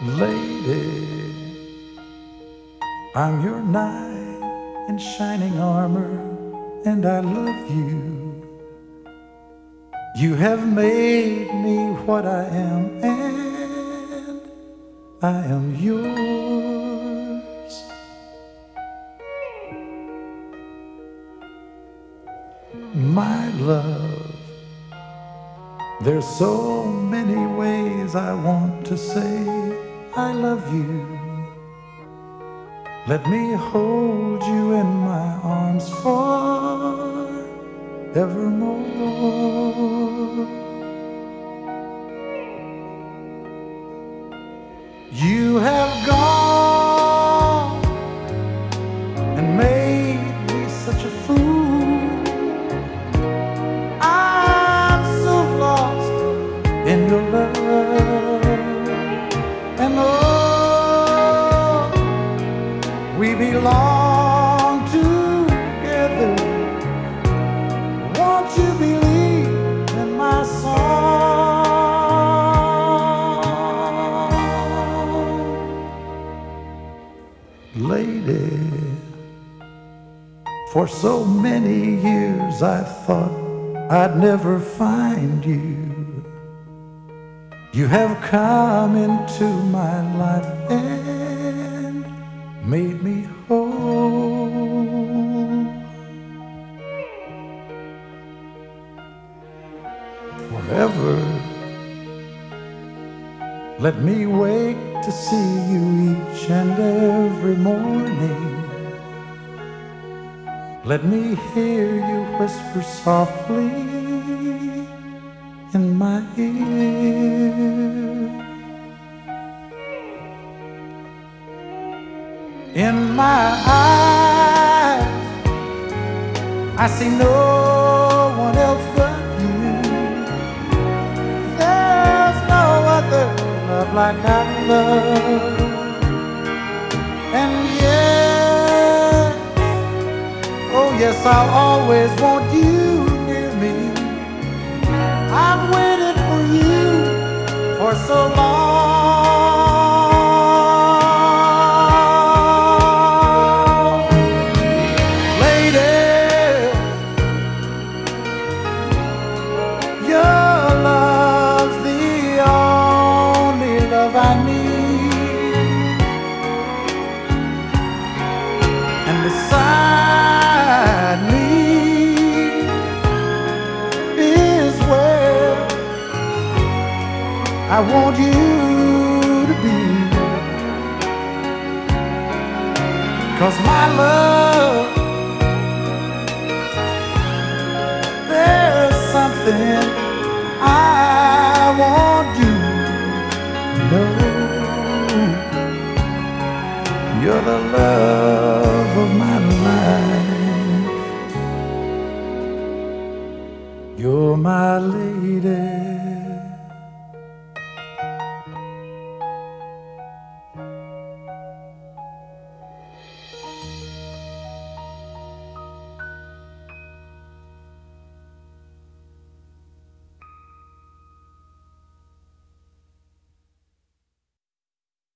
Lady, I'm your knight in shining armor, and I love you. You have made me what I am, and I am yours. My love, there's so many ways I want to say I love you. Let me hold you in my arms forevermore. You have gone and made me such a fool. I'm so lost in your love, and oh, we belong together. Won't you believe in my song? Lady, for so many years I thought I'd never find you. You have come into my life and made me whole. Forever, let me wake to see you each and every morning. Let me hear you whisper softly in my ear. In my eyes, I see no one else but you. There's no other love like our love. And yes, oh yes, I'll always want you near me. I've waited for you for so long. Lady, your love's the only love I need. And beside me is where I want you to be. 'Cause my love, there's something I want you to know. You're the love